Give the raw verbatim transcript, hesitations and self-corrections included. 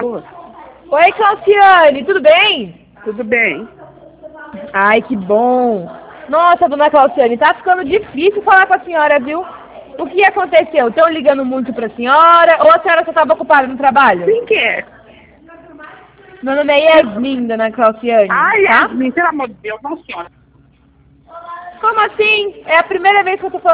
Alô? Oi, Clauciane, tudo bem? Tudo bem? Ai, que bom. Nossa, dona Clauciane, tá ficando difícil falar com a senhora, viu? O que aconteceu? Estão ligando muito pra senhora ou a senhora só estava ocupada no trabalho? Quem que é? Meu nome é Yasmin, dona Clauciane, Ai, tá? Yasmin, pelo amor de Deus, não, senhora. Como assim? É a primeira vez que eu tô falando